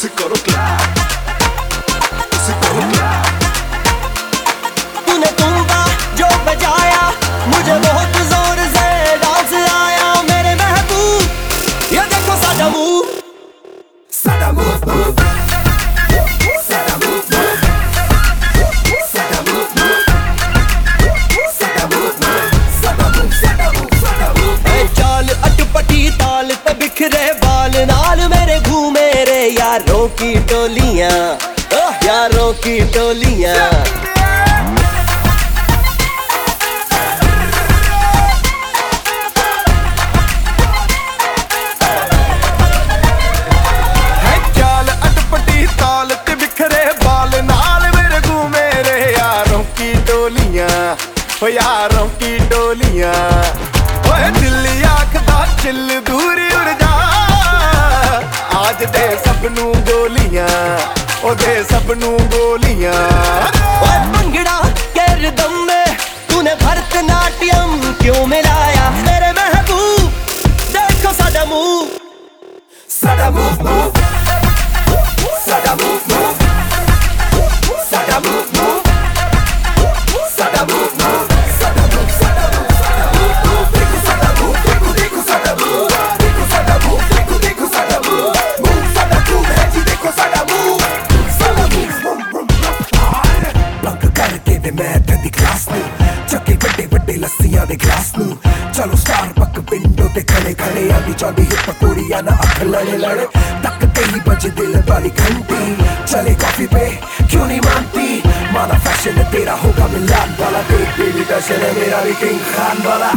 उसे करो क्लैप, उसे करो क्लैप। तूने तुंबा जो बजाया मुझे बहुत जोर से डांस आया मेरे महबूब, ये देखो सादा मूव, सादा मूव मूव, सादा मूव मूव, सादा मूव मूव, सादा मूव मूव, सादा मूव, सादा मूव, सादा मूव। ए चाल अटपटी ताल पे बिखरे बाल नाल मेरे घूमे रे यारों की टोलियां, यारों की टोलियां। ओ यारों की टोलियां, ओए दिल आखदा चिल दूर उड़ जा, आज दे सबनू गोलियां, ओ दे सबनू गोलियां। ओए भंगड़ा के रिदम में तूने भरतनाट्यम क्यों मिलाया मेरे महबूब, देखो सादा मूव, सादा मूव मूव, सादा मूव मूव, सादा मूव मूव, सादा मूव मूव, सादा मूव, सादा मूव, सादा मूव, देखो सादा मूव, देखो देखो सादा मूव, देखो सादा मूव, देखो देखो सादा मूव, मूव सादा मूव है जी, देखो सादा मूव, सादा मूव। बंक करके दे मैं तेरी क्लास नू, चक्के बड़े बड़े लस्सियां दे ग्लास नू, चलो स्टारबक विंडो ते खड़े खड़े आंदी चौंदी हिप कुड़ियां ना अख लड़े लड़े, तकते ही बजे दिल वाली घंटी, चले कॉफी पे क्यों नहीं मानती, माना फैशन तेरा होगा मिलान वाला, देख बेबी फैशन है मेरा भी किंग खान वाला।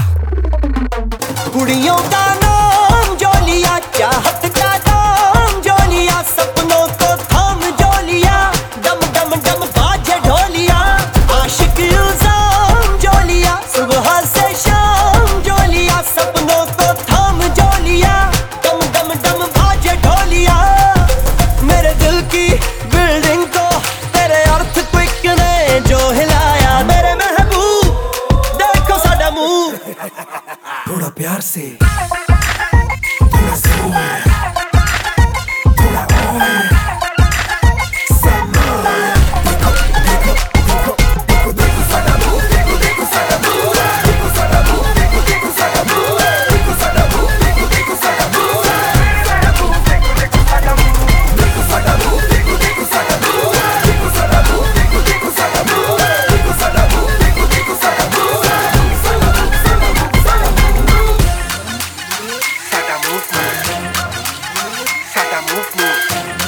कुड़ियों का नाम जो लिया, चाहत का दाम जो लिया, सपनों को थाम जो लिया, डम डम डम बाजे ढोलिया, आशिक इल्जाम जो लिया, सुबह से शाम जो लिया, सपनों को थाम जो लिया, डम डम डम बाजे ढोलिया, मेरे दिल की बिल्डिंग को तेरे अर्थक्वेक ने जो हिलाया मेरे महबूब, देखो सादा मूव, थोड़ा प्यार से, थोड़ा जोर, थोड़ा और, some more। देखो देखो देखो देखो देखो सादा मूव, देखो देखो सादा मूव, देखो सादा मूव, देखो देखो सादा मूव, देखो सादा मूव, देखो देखो सादा मूव, सादा मूव, देखो देखो सादा मूव, देखो सादा मूव, देखो देखो सादा मूव, देखो सादा मूव, देखो देखो सादा मूव, देखो सादा मूव, देखो देखो सादा मूव, सादा मूव, सादा मूव, सादा मूव, सादा मूव, सादा मूव,